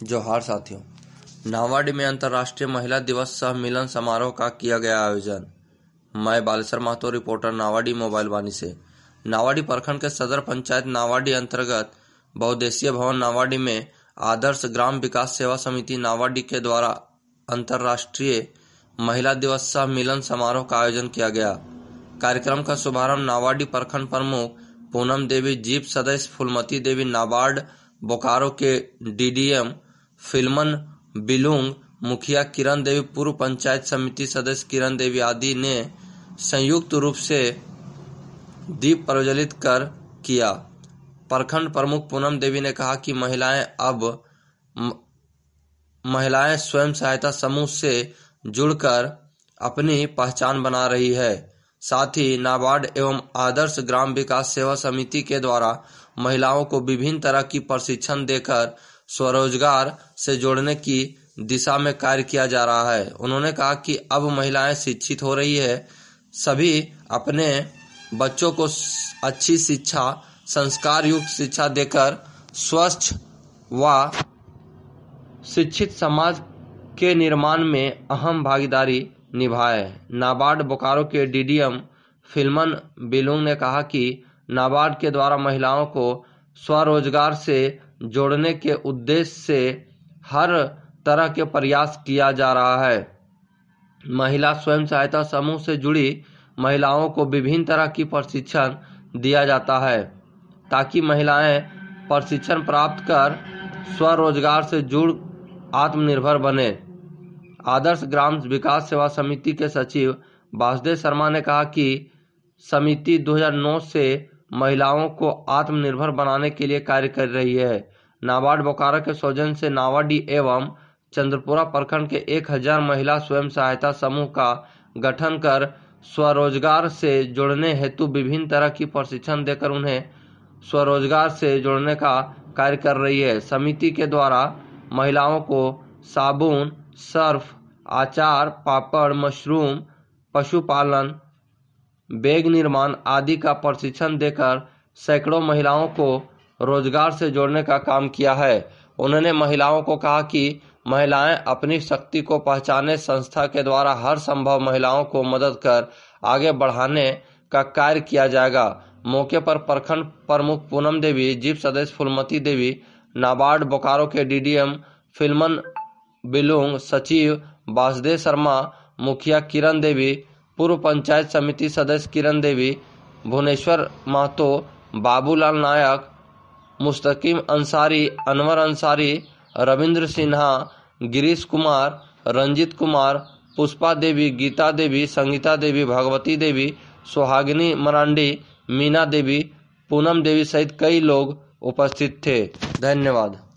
जोहार साथियों। नावाडी में अंतर्राष्ट्रीय महिला दिवस सह मिलन समारोह का किया गया आयोजन। मैं बालेश्वर महतो, रिपोर्टर नावाडी मोबाइल वाणी से। नावाडी प्रखंड के सदर पंचायत नावाडी अंतर्गत बहुउद्देशीय भवन नावाडी में आदर्श ग्राम विकास सेवा समिति नावाडी के द्वारा अंतर्राष्ट्रीय महिला दिवस सह मिलन समारोह का आयोजन किया गया। कार्यक्रम का शुभारंभ नावाडी प्रखंड प्रमुख पूनम देवी, जीप सदस्य फूलमती देवी, नाबार्ड बोकारो के डीडीएम फिल्मन बिलुंग, मुखिया किरण देवी, पूर्व पंचायत समिति सदस्य किरण देवी आदि ने संयुक्त रूप से दीप प्रज्वलित कर किया। प्रखंड प्रमुख पूनम देवी ने कहा कि महिलाएं स्वयं सहायता समूह से जुड़कर अपनी पहचान बना रही है। साथ ही नाबार्ड एवं आदर्श ग्राम विकास सेवा समिति के द्वारा महिलाओं को विभिन्न तरह की प्रशिक्षण देकर स्वरोजगार से जोड़ने की दिशा में कार्य किया जा रहा है। उन्होंने कहा कि अब महिलाएं शिक्षित हो रही है, सभी अपने बच्चों को अच्छी शिक्षा, संस्कार युक्त शिक्षा देकर स्वस्थ व शिक्षित समाज के निर्माण में अहम भागीदारी निभाए। नाबार्ड बोकारो के डीडीएम फिल्मन बिलुंग ने कहा कि नाबार्ड के द्वारा महिलाओं को स्वरोजगार से जोड़ने के उद्देश्य से हर तरह के प्रयास किया जा रहा है। महिला स्वयं सहायता समूह से जुड़ी महिलाओं को विभिन्न तरह की प्रशिक्षण दिया जाता है ताकि महिलाएं प्रशिक्षण प्राप्त कर स्वरोजगार से जुड़ आत्मनिर्भर बने। आदर्श ग्राम विकास सेवा समिति के सचिव वासुदेव शर्मा ने कहा कि समिति 2009 से महिलाओं को आत्मनिर्भर बनाने के लिए कार्य कर रही है। नाबार्ड बोकारो के सौजन्य से नावाडी एवं चंद्रपुरा प्रखंड के 1000 महिला स्वयं सहायता समूह का गठन कर स्वरोजगार से जोड़ने हेतु विभिन्न तरह की प्रशिक्षण देकर उन्हें स्वरोजगार से जोड़ने का कार्य कर रही है। समिति के द्वारा महिलाओं को साबुन, सर्फ, अचार, पापड़, मशरूम, पशुपालन, बैग निर्माण आदि का प्रशिक्षण देकर सैकड़ों महिलाओं को रोजगार से जोड़ने का काम किया है। उन्होंने महिलाओं को कहा कि महिलाएं अपनी शक्ति को पहचाने, संस्था के द्वारा हर संभव महिलाओं को मदद कर आगे बढ़ाने का कार्य किया जाएगा। मौके पर प्रखंड प्रमुख पूनम देवी, जीप सदस्य फूलमती देवी, नाबार्ड बोकारो के डीडीएम फिल्मन बिलुंग, सचिव वासुदेव शर्मा, मुखिया किरण देवी, पूर्व पंचायत समिति सदस्य किरण देवी, भुवनेश्वर महतो, बाबूलाल नायक, मुस्तकीम अंसारी, अनवर अंसारी, रविंद्र सिन्हा, गिरीश कुमार, रंजित कुमार, पुष्पा देवी, गीता देवी, संगीता देवी, भगवती देवी, सुहागिनी मरांडी, मीना देवी, पूनम देवी सहित कई लोग उपस्थित थे। धन्यवाद।